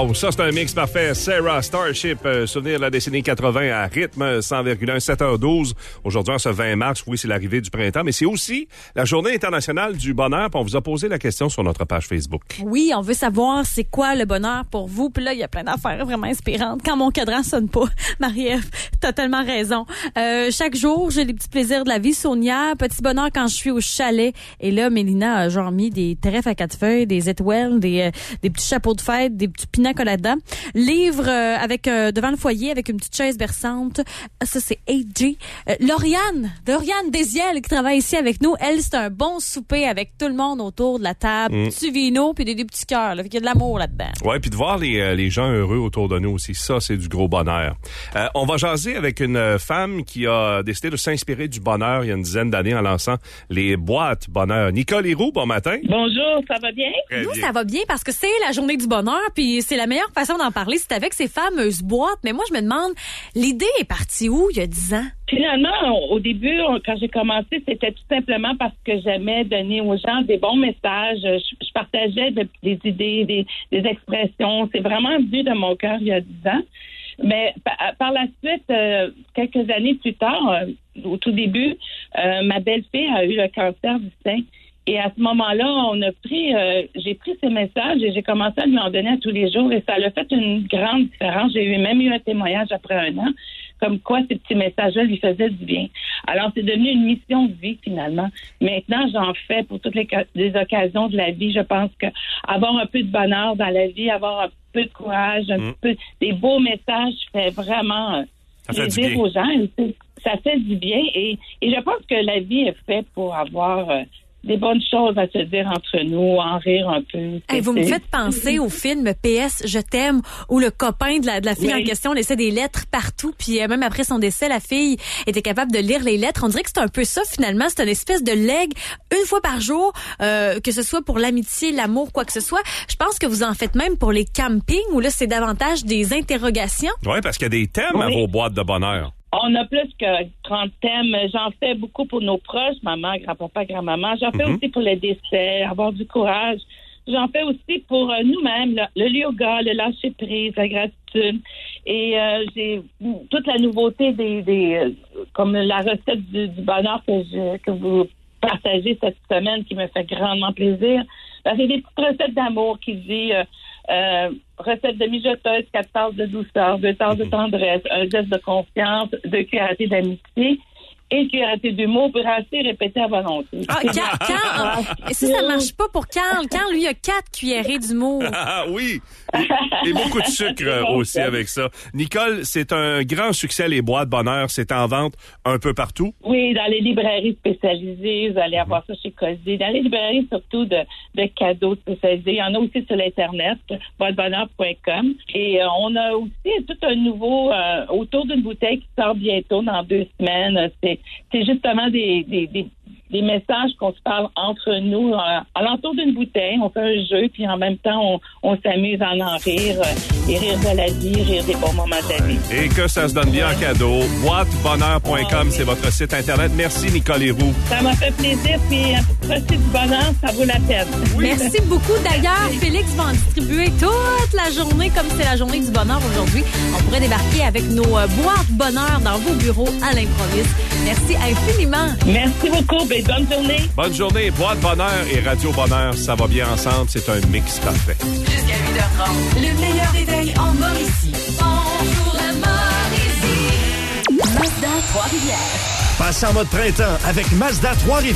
Wow, ça c'est un mix parfait. Sarah Starship, souvenir de la décennie 80 à rythme 100,1, 7h12. Aujourd'hui, en ce 20 mars, oui, c'est l'arrivée du printemps, mais c'est aussi la Journée internationale du bonheur. Puis on vous a posé la question sur notre page Facebook. Oui, on veut savoir c'est quoi le bonheur pour vous. Puis là, il y a plein d'affaires vraiment inspirantes. Quand mon cadran sonne pas, Marie-Ève, t'as tellement raison. Chaque jour, j'ai les petits plaisirs de la vie. Sonia, petit bonheur quand je suis au chalet. Et là, Mélina a genre mis des trèfles à 4 feuilles, des étoiles, des petits chapeaux de fête, des petits pina coladas. Livre avec devant le foyer avec une petite chaise berçante. Ça, c'est AJ. Lauriane Desiel qui travaille ici avec nous. Elle, c'est un bon souper avec tout le monde autour de la table. Petit vino puis des petits cœurs. Là. Fait qu'il y a de l'amour là-dedans. Ouais, puis de voir les gens heureux autour de nous aussi. Ça, c'est du gros bonheur. On va jaser avec une femme qui a décidé de s'inspirer du bonheur il y a une dizaine d'années en lançant les boîtes bonheur. Nicole Héroux, bon matin. Bonjour, ça va bien? Nous, ça va bien parce que c'est la journée du bonheur puis c'est la meilleure façon d'en parler, c'est avec ces fameuses boîtes. Mais moi, je me demande, l'idée est partie où il y a 10 ans? Finalement, au début, quand j'ai commencé, c'était tout simplement parce que j'aimais donner aux gens des bons messages. Je partageais des idées, des expressions. C'est vraiment venu de mon cœur il y a 10 ans. Mais par la suite, quelques années plus tard, au tout début, ma belle-fille a eu le cancer du sein. Et à ce moment-là, j'ai pris ces messages et j'ai commencé à lui en donner à tous les jours et ça a fait une grande différence. J'ai même eu un témoignage après 1 an, comme quoi ces petits messages-là lui faisaient du bien. Alors, c'est devenu une mission de vie, finalement. Maintenant, j'en fais pour toutes les occasions de la vie. Je pense que avoir un peu de bonheur dans la vie, avoir un peu de courage, un peu des beaux messages fait vraiment plaisir aux gens. Ça fait du bien et je pense que la vie est faite pour avoir des bonnes choses à se dire entre nous, en rire un peu. Hey, vous me faites penser au film PS Je t'aime où le copain de la fille en question laissait des lettres partout puis même après son décès, la fille était capable de lire les lettres. On dirait que c'est un peu ça finalement, c'est une espèce de legs une fois par jour, que ce soit pour l'amitié, l'amour, quoi que ce soit. Je pense que vous en faites même pour les campings où là c'est davantage des interrogations. Oui, parce qu'il y a des thèmes à vos boîtes de bonheur. On a plus que 30 thèmes. J'en fais beaucoup pour nos proches, maman, grand-papa, grand-maman. J'en fais aussi pour le décès, avoir du courage. J'en fais aussi pour nous-mêmes, le yoga, le lâcher-prise, la gratitude. Et j'ai toute la nouveauté comme la recette du bonheur que vous partagez cette semaine qui me fait grandement plaisir. C'est des petites recettes d'amour qui dit... recette de mijoteuse, 4 tasses de douceur, 2 tasses de tendresse, un geste de confiance, 2 cuillerées d'amitié et une cuillerée d'humour pour assez répéter à volonté. Si ça marche pas pour Carl, lui, il a 4 cuillerées d'humour. Ah oui! Et beaucoup de sucre aussi avec ça. Nicole, c'est un grand succès, les boîtes bonheur. C'est en vente un peu partout? Oui, dans les librairies spécialisées. Vous allez avoir ça chez Cozy. Dans les librairies, surtout de cadeaux spécialisés. Il y en a aussi sur l'Internet, boîtebonheur.com. Et on a aussi tout un nouveau autour d'une bouteille qui sort bientôt dans 2 semaines. C'est justement des messages qu'on se parle entre nous alentour d'une bouteille. On fait un jeu, puis en même temps, on s'amuse à en rire et rire de la vie, rire des bons moments de la vie. Et que ça se donne bien en cadeau. Boîtebonheur.com, c'est votre site Internet. Merci, Nicole Héroux. Ça m'a fait plaisir, puis profiter du bonheur, ça vaut la peine. Oui. Merci beaucoup. D'ailleurs, Félix va en distribuer toute la journée, comme c'est la journée du bonheur aujourd'hui. On pourrait débarquer avec nos boîtes bonheur dans vos bureaux à l'improviste. Merci infiniment. Merci beaucoup. Bonne journée. Bonne journée. Boîte bonheur et Radio Bonheur, ça va bien ensemble. C'est un mix parfait. Jusqu'à 8h30. Le meilleur réveil en Mauricie. Bonjour la Mauricie. Mazda Trois-Rivières. Passez en mode printemps avec Mazda Trois-Rivières.